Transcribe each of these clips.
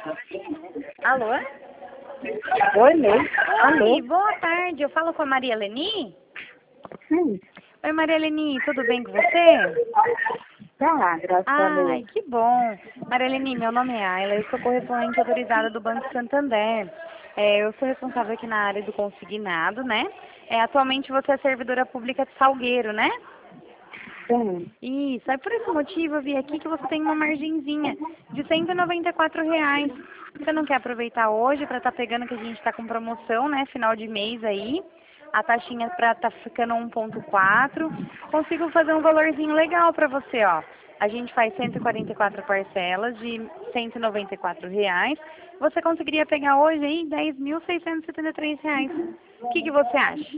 Alô? Oi, Ney. Alô? Oi, boa tarde. Eu falo com a Maria Leni? Sim. Oi, Maria Leni, tudo bem com você? Tá, graças a Ai, Deus. que bom. Maria Leni, meu nome é Ayla, eu sou correspondente autorizada do Banco Santander. Eu sou responsável aqui na área do consignado, né? Atualmente você é servidora pública de Salgueiro, né? Sim. Isso, é por esse motivo eu vi aqui que você tem uma margenzinha de R$ 194. Você não quer aproveitar hoje para estar pegando que a gente está com promoção, né? Final de mês aí. A taxinha para tá ficando 1,4. Consigo fazer um valorzinho legal para você, ó. A gente faz 144 parcelas de R$ 194. Você conseguiria pegar hoje aí R$ 10.673. O que você acha?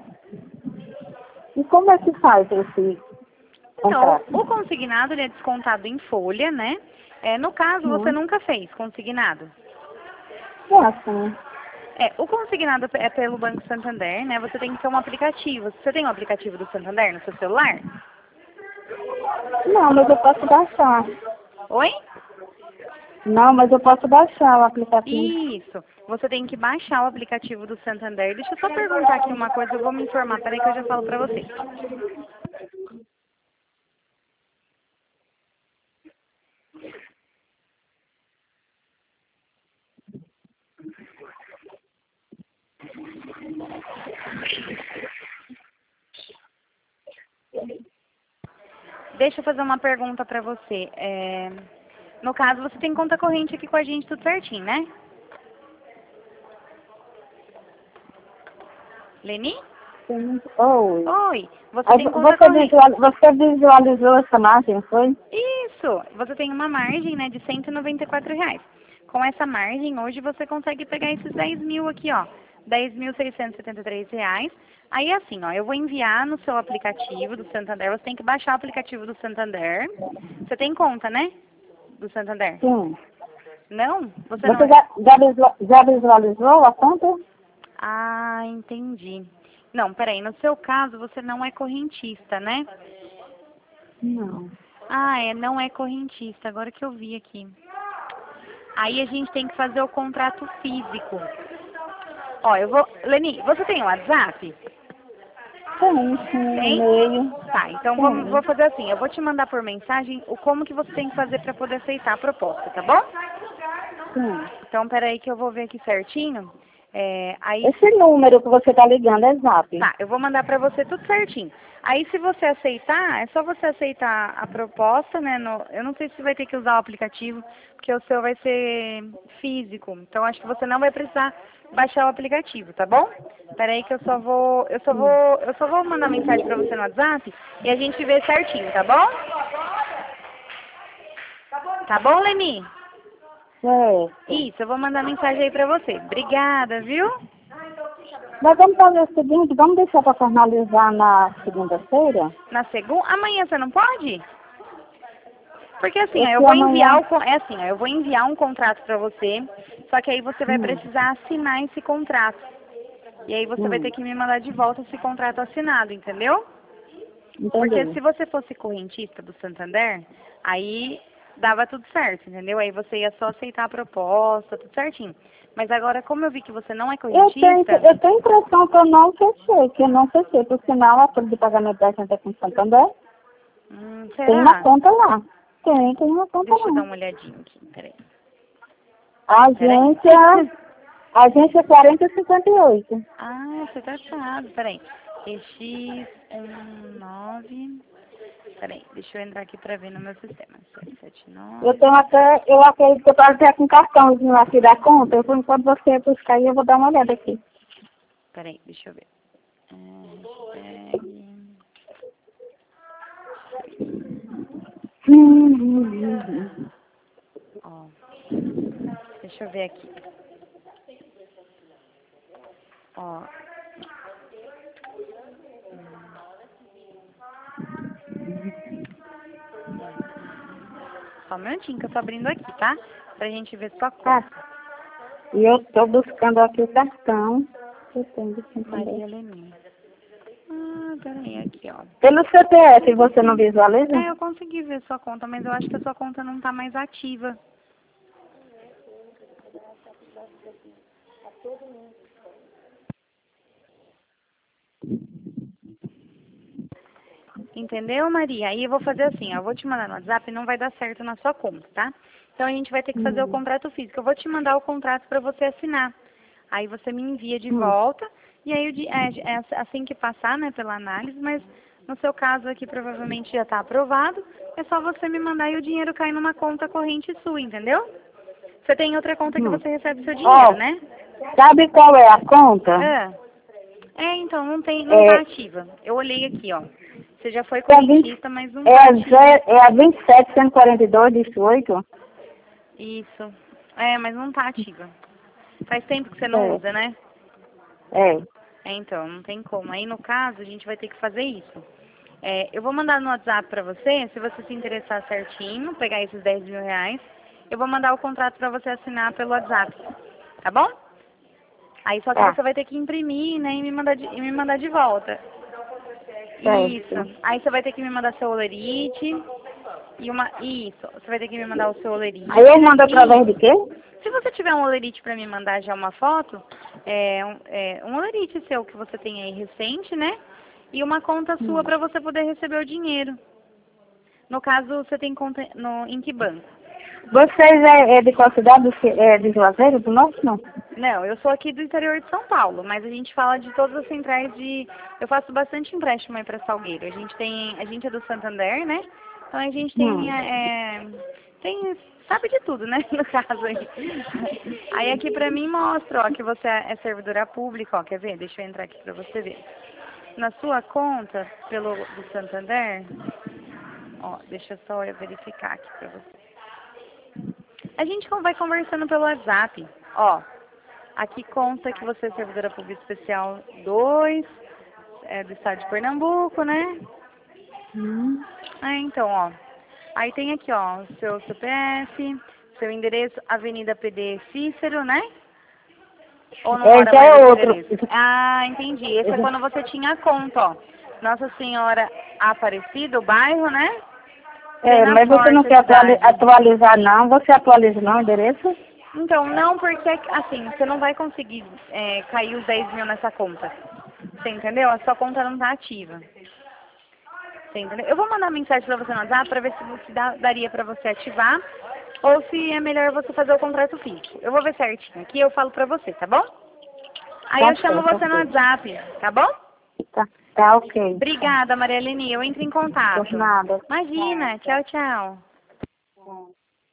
E como é que faz esse Então, contrato? o consignado ele é descontado em folha, né? No caso, você Sim. nunca fez consignado. É assim. O consignado é pelo Banco Santander, né? Você tem que ter um aplicativo. Você tem um aplicativo do Santander no seu celular? Não, mas eu posso baixar. Oi? Não, mas eu posso baixar o aplicativo. Isso. Você tem que baixar o aplicativo do Santander. Deixa eu só perguntar aqui uma coisa, eu vou me informar. Peraí que eu já falo pra você. Deixa eu fazer uma pergunta pra você. No caso, você tem conta corrente aqui com a gente, tudo certinho, né? Leni? Sim. Oi. Oi, você Aí tem conta corrente. você visualizou essa margem, foi? Isso, você tem uma margem, né, de R$ 194. Com essa margem, hoje você consegue pegar esses 10 mil aqui, ó, R$ 10.673. Aí, assim, ó, eu vou enviar no seu aplicativo do Santander, você tem que baixar o aplicativo do Santander. Você tem conta, né, do Santander? Sim. Não? Você não Você é? já visualizou a conta? Ah, entendi. Não, peraí, no seu caso, você não é correntista, né? Não. Ah, não é correntista, agora que eu vi aqui. Aí a gente tem que fazer o contrato físico. Ó, Leni, você tem o WhatsApp? Tem, sim, Tem? e-mail. Tá, então vou Tem. fazer assim, eu vou te mandar por mensagem como que você tem que fazer para poder aceitar a proposta, tá bom? Sim. Então, peraí que eu vou ver aqui certinho. Aí, Esse número que você está ligando é Zap. tá, eu vou mandar para você tudo certinho. Aí, se você aceitar, é só você aceitar a proposta, né? Eu não sei se vai ter que usar o aplicativo, porque o seu vai ser físico. Então, acho que você não vai precisar baixar o aplicativo, tá bom? Peraí que eu só vou mandar mensagem para você no WhatsApp e a gente vê certinho, tá bom? Tá bom, Leni? Certo. Isso, eu vou mandar mensagem aí para você. Obrigada, viu? Mas vamos fazer o seguinte, vamos deixar para formalizar na segunda-feira? Na segunda, amanhã você não pode? Porque assim, ó, eu Esse vou amanhã. enviar eu vou enviar um contrato para você, só que aí você vai Hum, precisar assinar esse contrato. E aí você vai ter hum, que me mandar de volta esse contrato assinado, entendeu? Porque entendi. se você fosse correntista do Santander, aí dava tudo certo, entendeu? Aí você ia só aceitar a proposta, tudo certinho. Mas agora, como eu vi que você não é correntista, Eu tenho a impressão que eu não fechei. Por sinal, a folha de pagamento da gente aqui em Santander tem uma será? conta lá. Tem uma conta Deixa eu dar lá. uma olhadinha aqui, peraí. Peraí. Agência 4058. Ah, você tá achado, peraí. EX19. Peraí, deixa eu entrar aqui pra ver no meu sistema. Eu 779. tenho até, eu acredito que eu estou até com um cartãozinho aqui da conta. Eu vou, enquanto você buscar aí, eu vou dar uma olhada aqui. Peraí, deixa eu ver. Hashtag. Ó, deixa eu ver aqui. Ó. Só um minutinho que eu tô abrindo aqui, tá? Pra gente ver sua Ah, conta. e eu estou buscando aqui o cartão que eu tenho de Santander. Maria Lenin. Ah, peraí, aqui, ó. Pelo CPF você não visualiza? Eu consegui ver sua conta, mas eu acho que a sua conta não tá mais ativa. Entendeu, Maria? Aí eu vou fazer assim, ó, eu vou te mandar no WhatsApp e não vai dar certo na sua conta, tá? Então a gente vai ter que fazer o contrato físico. Eu vou te mandar o contrato para você assinar. Aí você me envia de volta e aí é assim que passar, né, pela análise, mas no seu caso aqui provavelmente já está aprovado. É só você me mandar e o dinheiro cai numa conta corrente sua, entendeu? Você tem outra conta que você recebe seu dinheiro, né? Sabe qual é a conta? Então, não tá ativa. Eu olhei aqui, ó. Você já foi correntista, mas não tá ativa. É a 27.142,18? Isso. Mas não tá ativa. Faz tempo que você não usa, né? Então, não tem como. Aí, no caso, a gente vai ter que fazer isso. Eu vou mandar no WhatsApp pra você, se você se interessar certinho, pegar esses 10 mil reais, eu vou mandar o contrato pra você assinar pelo WhatsApp. Tá bom? Aí só que você vai ter que imprimir, né, e me mandar de volta. Isso. Aí você vai ter que me mandar seu olerite Isso. Você vai ter que me mandar o seu olerite. Aí eu mando através de quê? Se você tiver um olerite para me mandar já uma foto, um olerite seu que você tem aí recente, né? E uma conta sua para você poder receber o dinheiro. No caso, você tem conta em que banco? Vocês é de qual cidade? De Juazeiro do Norte, não? Não, eu sou aqui do interior de São Paulo, mas a gente fala de todas as centrais de... Eu faço bastante empréstimo aí para Salgueiro. A gente é do Santander, né? Então a gente sabe de tudo, né? No caso aí. Aí aqui pra mim mostra, ó, que você é servidora pública, ó. Quer ver? Deixa eu entrar aqui pra você ver. Na sua conta, do Santander, ó, deixa eu só verificar aqui pra você. A gente vai conversando pelo WhatsApp, ó. Aqui conta que você é servidora pública especial 2, do estado de Pernambuco, né? Então, ó. Aí tem aqui, ó, o seu CPF, seu endereço, Avenida PD Cícero, né? Ou não mora mais nesse endereço? Ah, entendi. Esse é quando você tinha a conta, ó. Nossa Senhora Aparecida, o bairro, né? Mas você não quer atualizar, não? Você atualiza, não, o endereço? Então, não, porque, assim, você não vai conseguir cair os 10 mil nessa conta. Você entendeu? A sua conta não tá ativa. Você entendeu? Eu vou mandar mensagem pra você no WhatsApp pra ver se daria pra você ativar ou se é melhor você fazer o contrato fixo. Eu vou ver certinho aqui e eu falo pra você, tá bom? Aí eu chamo você no WhatsApp, tá bom? Tá ok. Obrigada, Maria Helene. Eu entro em contato. Por nada. Imagina. Tchau, tchau.